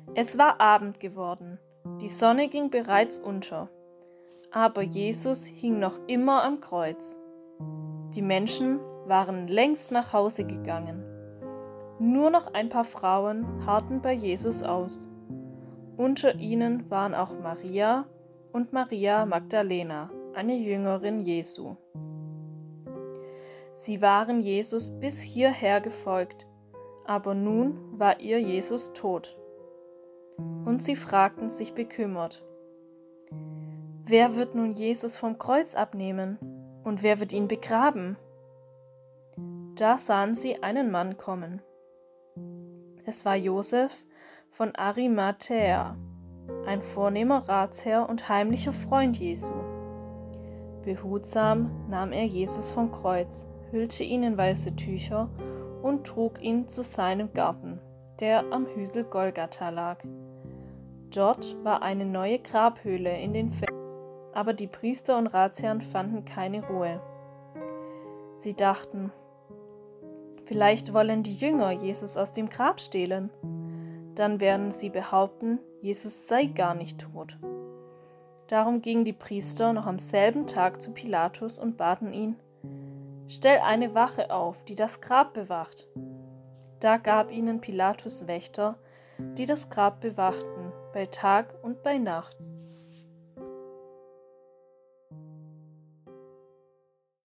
Es war Abend geworden, die Sonne ging bereits unter, aber Jesus hing noch immer am Kreuz. Die Menschen waren längst nach Hause gegangen. Nur noch ein paar Frauen harrten bei Jesus aus. Unter ihnen waren auch Maria und Maria Magdalena, eine Jüngerin Jesu. Sie waren Jesus bis hierher gefolgt, aber nun war ihr Jesus tot. Und sie fragten sich bekümmert: Wer wird nun Jesus vom Kreuz abnehmen und wer wird ihn begraben? Da sahen sie einen Mann kommen. Es war Josef von Arimathäa, ein vornehmer Ratsherr und heimlicher Freund Jesu. Behutsam nahm er Jesus vom Kreuz, hüllte ihn in weiße Tücher und trug ihn zu seinem Garten, der am Hügel Golgatha lag. Dort war eine neue Grabhöhle in den Felsen, aber die Priester und Ratsherren fanden keine Ruhe. Sie dachten, vielleicht wollen die Jünger Jesus aus dem Grab stehlen. Dann werden sie behaupten, Jesus sei gar nicht tot. Darum gingen die Priester noch am selben Tag zu Pilatus und baten ihn: Stell eine Wache auf, die das Grab bewacht. Da gab ihnen Pilatus Wächter, die das Grab bewachten, bei Tag und bei Nacht.